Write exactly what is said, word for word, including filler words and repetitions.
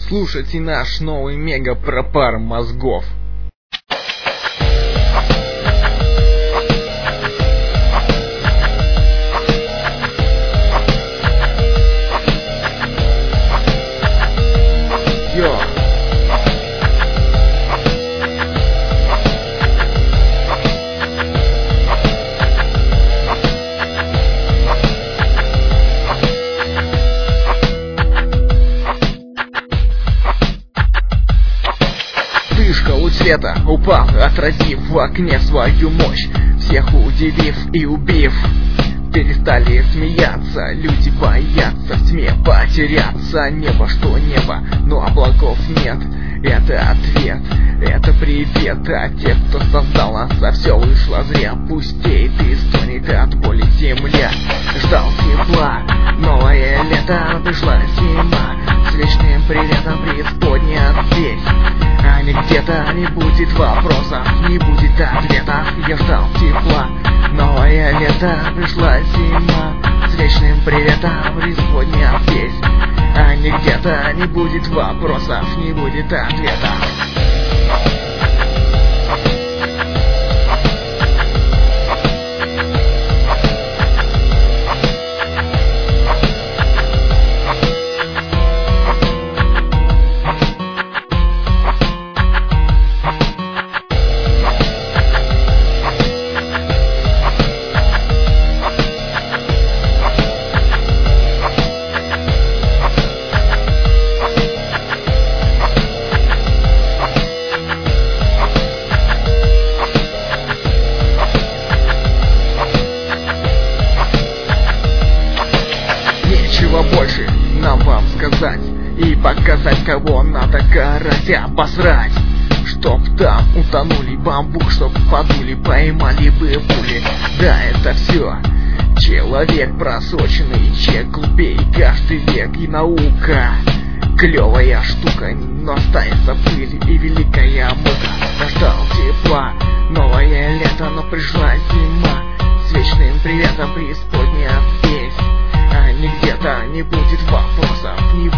Слушайте наш новый мега-пропар мозгов. Йо! Вспышка у света упал, отразив в окне свою мощь, всех удивив и убив. Перестали смеяться, люди боятся в тьме потеряться. Небо что небо, но облаков нет. Это ответ, это привет от тех, кто создал нас, а все вышло зря. Пустеет и стонет от боли земля. Ждал тепла, новое лето, пришла зима. С вечным приветом преисподняя здесь. А не где-то не будет вопросов, не будет ответов. Я ждал тепла, новое лето, пришла зима. С вечным приветом преисподняя здесь. А не где-то не будет вопросов, не будет ответов. Нечего больше нам вам сказать и показать, кого надо карать, обосрать. Чтоб там утонули бамбук, чтоб подули, поймали бы пули. Да, это все человек просроченный, чек глупей каждый век. И наука клевая штука, но останется пыль и великая мука. Ждал тепла, новое лето, но пришла зима. С вечным приветом преисподняя здесь. А не где-то не будет вопросов, не